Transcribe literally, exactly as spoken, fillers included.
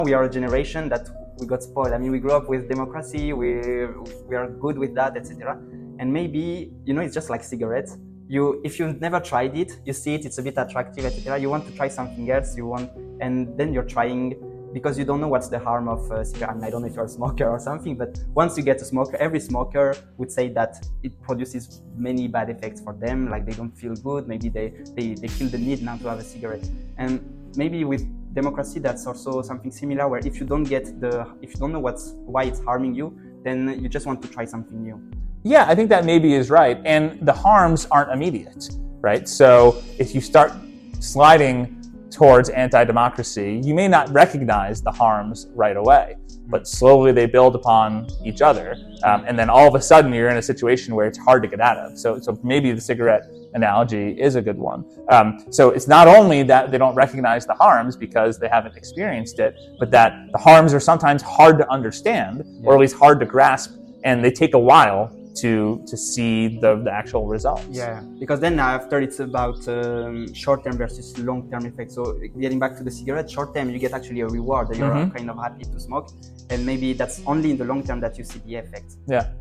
We are a generation that we got spoiled. I mean, we grew up with democracy, we, we are good with that, et cetera. And maybe, you know, it's just like cigarettes. You, if you've never tried it, you see it, it's a bit attractive, et cetera. You want to try something else, you want, and then you're trying because you don't know what's the harm of a cigarette. I mean, I don't know if you're a smoker or something, but once you get a smoker, every smoker would say that it produces many bad effects for them, like they don't feel good, maybe they, they, they feel the need now to have a cigarette. And maybe with democracy, that's also something similar, where if you don't get the, if you don't know what's, why it's harming you, then you just want to try something new. Yeah, I think that maybe is right. And the harms aren't immediate, right? So if you start sliding towards anti-democracy, you may not recognize the harms right away, but slowly they build upon each other. Um, and then all of a sudden you're in a situation where it's hard to get out of. So, so maybe the cigarette analogy is a good one. Um, so it's not only that they don't recognize the harms because they haven't experienced it, but that the harms are sometimes hard to understand, or at least hard to grasp, and they take a while to to see the, the actual results. Yeah, because then after it's about um, short-term versus long-term effects. So getting back to the cigarette, short-term you get actually a reward that you're Mm-hmm. kind of happy to smoke, and maybe that's only in the long term that you see the effects. Yeah.